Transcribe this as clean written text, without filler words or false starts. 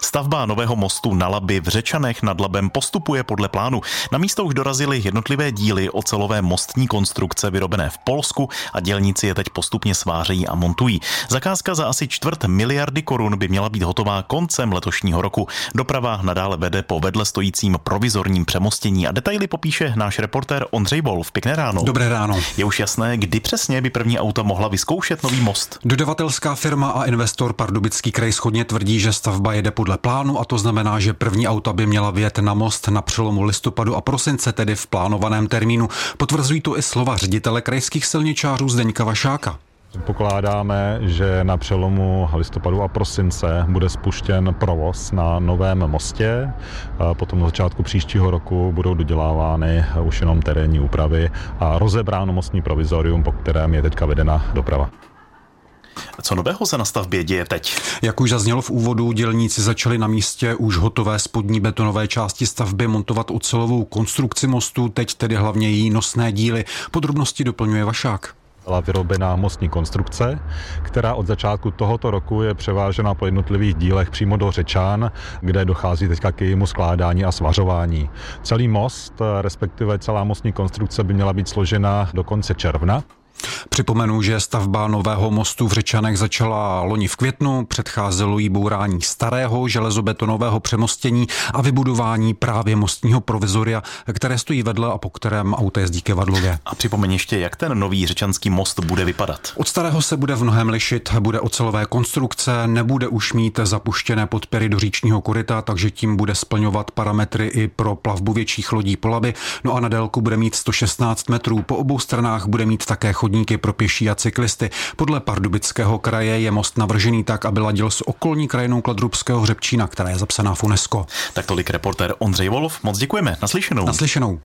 Stavba nového mostu na Labi v Řečanech nad Labem postupuje podle plánu. Na místo už dorazily jednotlivé díly ocelové mostní konstrukce vyrobené v Polsku a dělníci je teď postupně svářejí a montují. Zakázka za asi 250 miliardy korun by měla být hotová koncem letošního roku. Doprava nadále vede po vedle stojícím provizorním přemostění a detaily popíše náš reportér Ondřej Wolf. Pěkné ráno. Dobré ráno. Je už jasné, kdy přesně by první auta mohla vyzkoušet nový most? Dodavatelská firma a investor Pardubický kraj shodně tvrdí, že stavba jede podle plánu, a to znamená, že první auta by měla vyjet na most na přelomu listopadu a prosince, tedy v plánovaném termínu. Potvrzují to i slova ředitele krajských silničářů Zdeňka Vašáka. Pokládáme, že na přelomu listopadu a prosince bude spuštěn provoz na novém mostě. Potom na začátku příštího roku budou dodělávány už jenom terénní úpravy a rozebráno mostní provizorium, po kterém je teďka vedena doprava. Co nového se na stavbě děje teď? Jak už zaznělo v úvodu, dělníci začali na místě už hotové spodní betonové části stavby montovat ocelovou konstrukci mostu, teď tedy hlavně její nosné díly. Podrobnosti doplňuje Vašák. Byla vyrobená mostní konstrukce, která od začátku tohoto roku je převážena po jednotlivých dílech přímo do Řečan, kde dochází teďka k jejímu skládání a svařování. Celý most, respektive celá mostní konstrukce by měla být složena do konce června. Připomenu, že stavba nového mostu v Řečanech začala loni v květnu, předcházelo jí bourání starého železobetonového přemostění a vybudování právě mostního provizoria, které stojí vedle a po kterém auto jezdí ke Vadlově. A připomeň ještě, jak ten nový řečanský most bude vypadat. Od starého se bude v mnohém lišit, bude ocelové konstrukce, nebude už mít zapuštěné podpěry do říčního koryta, takže tím bude splňovat parametry i pro plavbu větších lodí po Labi. No a na délku bude mít 116 metrů, po obou stranách bude mít také chodníky pro pěší a cyklisty. Podle Pardubického kraje je most navržený tak, aby ladil s okolní krajinou Kladrubského hřebčína, která je zapsaná v UNESCO. Tak tolik reportér Ondřej Wolf. Moc děkujeme. Naslyšenou. Naslyšenou.